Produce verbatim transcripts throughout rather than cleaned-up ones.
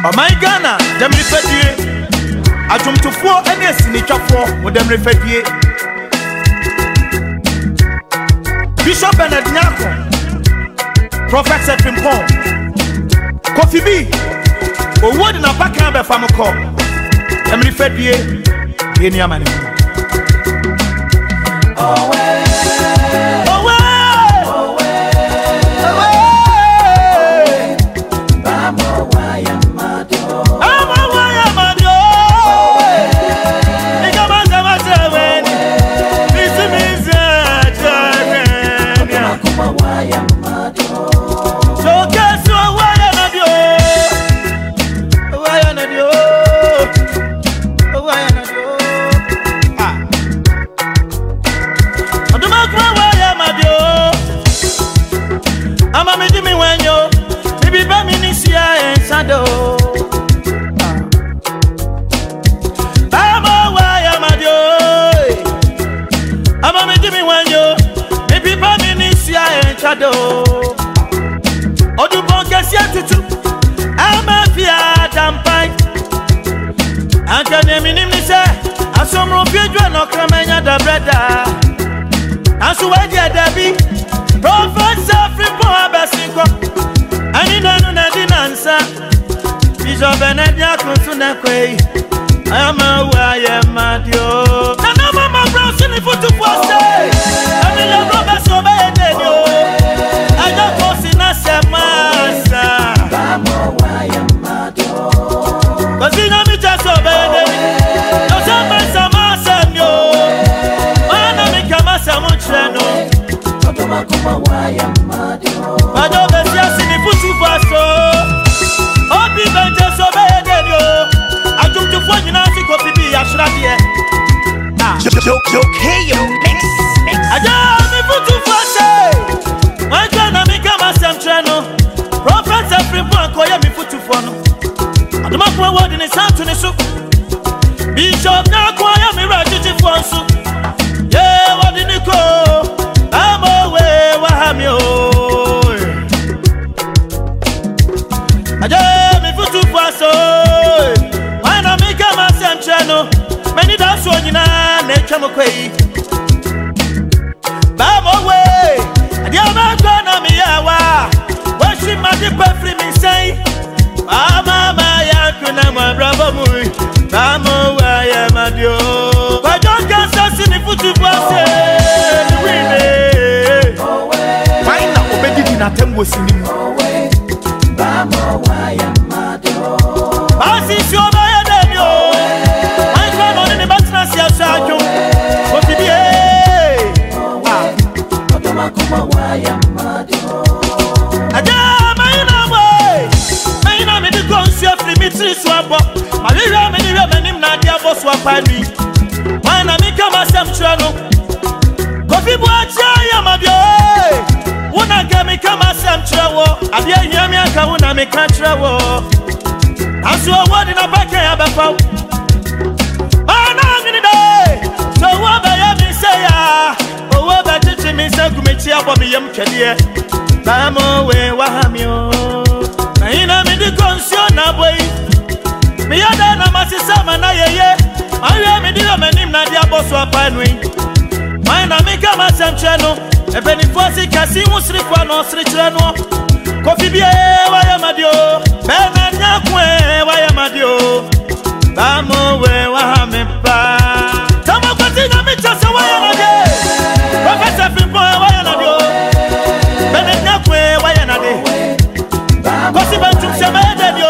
Oh my Ghana, them refedie. I jump to four and yes, nature four with them refedie. Bishop Bernard Nyako, Prophet Sepim Pong, Kofi B, or what in a back number from a call. Them refedie, Kenya money. Oh, well. Kofi B, why am I dio? Bernard Nyako, why am I dio? Bamo we wahamepa. Tamo katina michasa waya nade. Professor Fimpo waya nade. Bene nyakwe waya nade. Kosi bantu semede dio.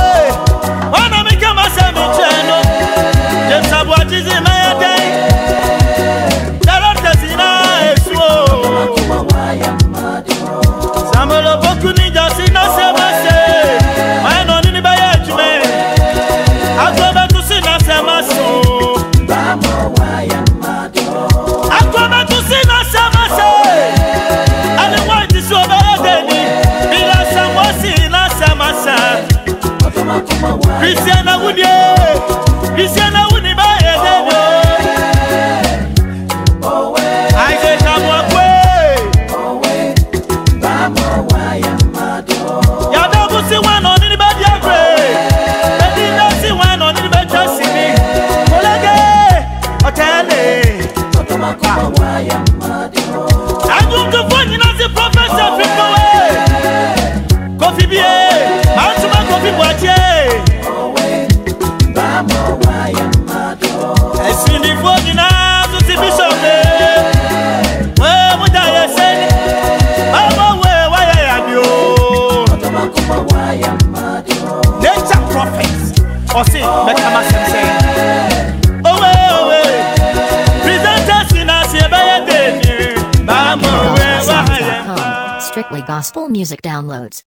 Wana mika masemi cheno. Jemsa buajizi mayade. Darota zina esuo. Samolo boku ninja sina semase. Mayano nini baya jume. Agoba tu sina semaso. Bamo waya madio. Agoba tu sina semase. Ale wadi so bedeni. Bila samosi na semasa. Christiana wudie. Christiana wudi baya deni. I say come walk way. Adum to phone na the professor people way. Coffee be Antuma coffee boache. Esi ni phone na to the bishop. We mo da ye say. Mama we why am yo. Nature prophets. Or say make am say. Oh we oh we. Presenters in us ye by day. Mama we why am. Strictly gospel music downloads.